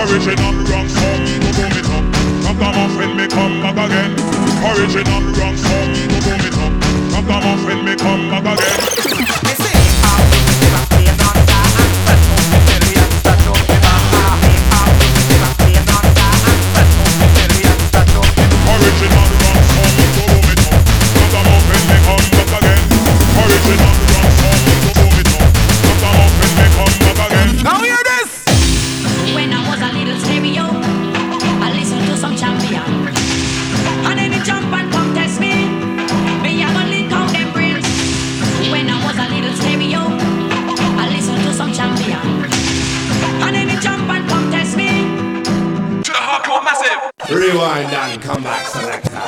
Original rock song, boom it up. Ragamuffin me come back again. Original rock song, boom it up. Ragamuffin me come back again. Me say how to give a play dancer and spread out the belly and stretch out the back. Me how to give a play dancer and spread out the belly and stretch out the back. Original rock song, boom it up. Ragamuffin me come back again. Original rock song, boom it up. Ragamuffin me come back again. Now hear this. When I was a little stereo, I listened to some champion. And then he jump and come test me. Me a go link out them brains. When I was a little stereo, I listened to some champion. And then he jump and come test me. To the hardcore massive. Rewind and come back, selector.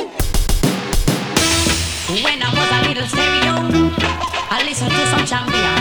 When I was a little stereo, I listened to some champion.